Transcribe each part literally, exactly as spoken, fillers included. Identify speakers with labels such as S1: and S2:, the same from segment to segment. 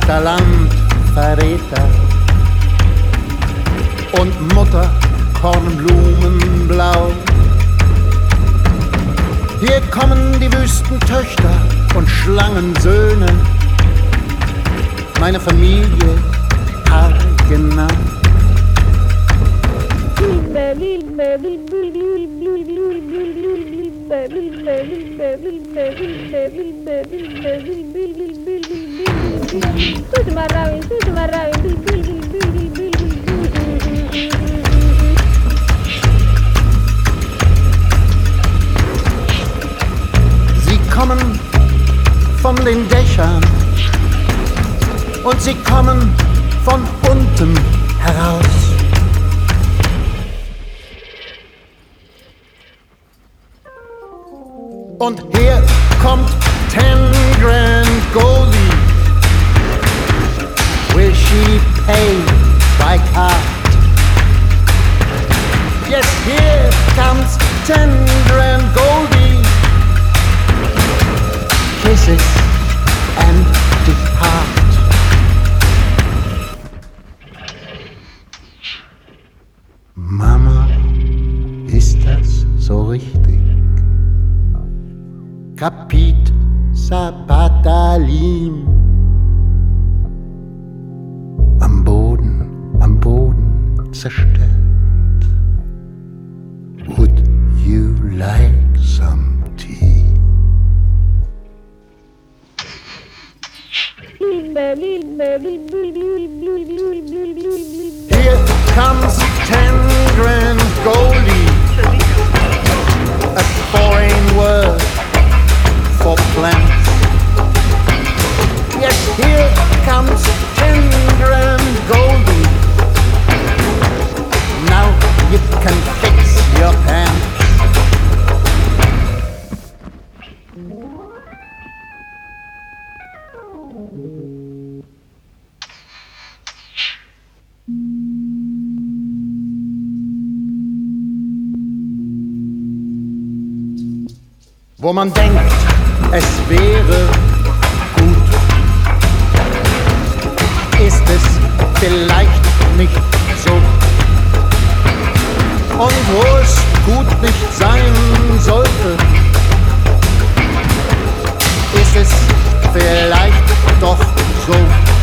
S1: Vaterlandverräter und Mutter Kornblumenblau. Hier kommen die Wüstentöchter und Schlangensöhne, meine Familie haargenau. Sie kommen von den Dächern und sie kommen von unten heraus. Und hier kommt ten grand Goldie. Will she pay by card? Yes, here comes ten grand Goldie. Kisses and depart. Mama, ist das so richtig? Capit Sabatalim. Am Boden, am Boden zerstört. Would you like some tea? Here comes ten grand Goldie. A foreign word for plants. Yes, here comes ten grand Goldie. Now you can fix your pants. Wo man denkt, es wäre gut, ist es vielleicht nicht so. Und wo es gut nicht sein sollte, ist es vielleicht doch so.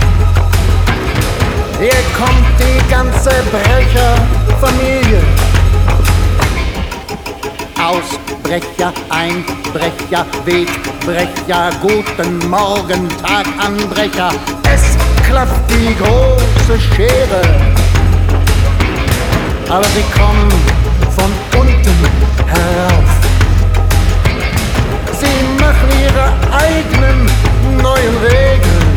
S1: Hier kommt die ganze Brecherfamilie. Ausbrecher, Einbrecher, Wegbrecher, guten Morgen, Taganbrecher. Es klafft die große Schere, aber sie kommen von unten herauf. Sie machen ihre eigenen neuen Regeln.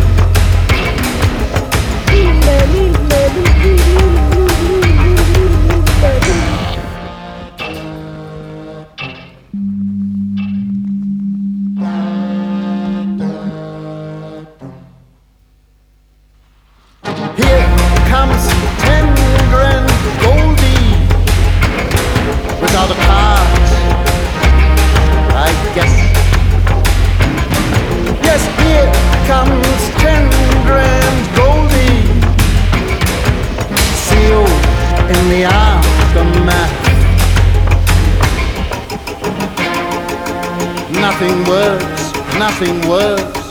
S1: Without a card, I guess. Yes, here comes ten grand Goldie. See you in the aftermath. Nothing works, nothing works